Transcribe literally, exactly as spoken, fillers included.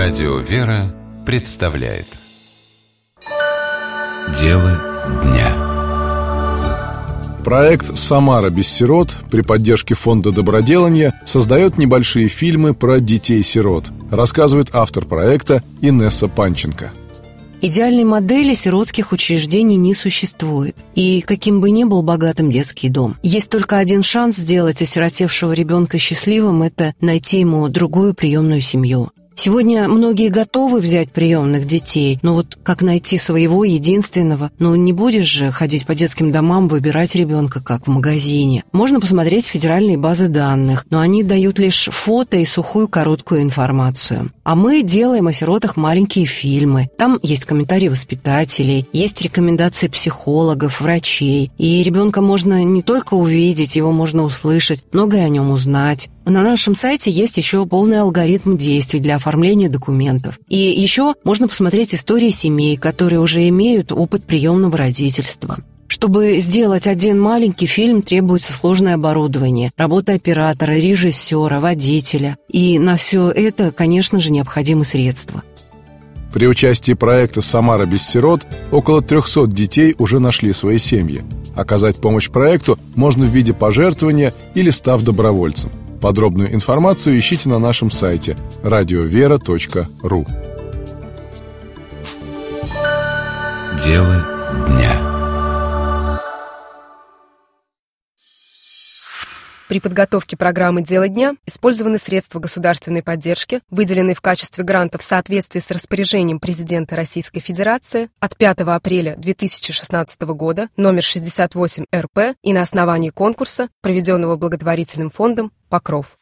Радио «Вера» представляет Дело дня. Проект «Самара без сирот» при поддержке фонда доброделания создает небольшие фильмы про детей-сирот, рассказывает автор проекта Инесса Панченко. Идеальной модели сиротских учреждений не существует. И каким бы ни был богатым детский дом, есть только один шанс сделать осиротевшего ребенка счастливым – это найти ему другую приемную семью. Сегодня многие готовы взять приемных детей, но вот как найти своего единственного? Ну, не будешь же ходить по детским домам, выбирать ребенка, как в магазине. Можно посмотреть федеральные базы данных, но они дают лишь фото и сухую короткую информацию. А мы делаем о сиротах маленькие фильмы. Там есть комментарии воспитателей, есть рекомендации психологов, врачей. И ребенка можно не только увидеть, его можно услышать, многое о нем узнать. На нашем сайте есть еще полный алгоритм действий для оформления документов. И еще можно посмотреть истории семей, которые уже имеют опыт приемного родительства. Чтобы сделать один маленький фильм, требуется сложное оборудование, работа оператора, режиссера, водителя. И на все это, конечно же, необходимы средства. При участии проекта «Самара без сирот» около трехсот детей уже нашли свои семьи. Оказать помощь проекту можно в виде пожертвования или став добровольцем. Подробную информацию ищите на нашем сайте радиовера точка ру. Дело дня. При подготовке программы «Дело дня» использованы средства государственной поддержки, выделенные в качестве гранта в соответствии с распоряжением президента Российской Федерации от пятого апреля две тысячи шестнадцатого года номер шестьдесят восемь эр пэ и на основании конкурса, проведенного благотворительным фондом «Покров».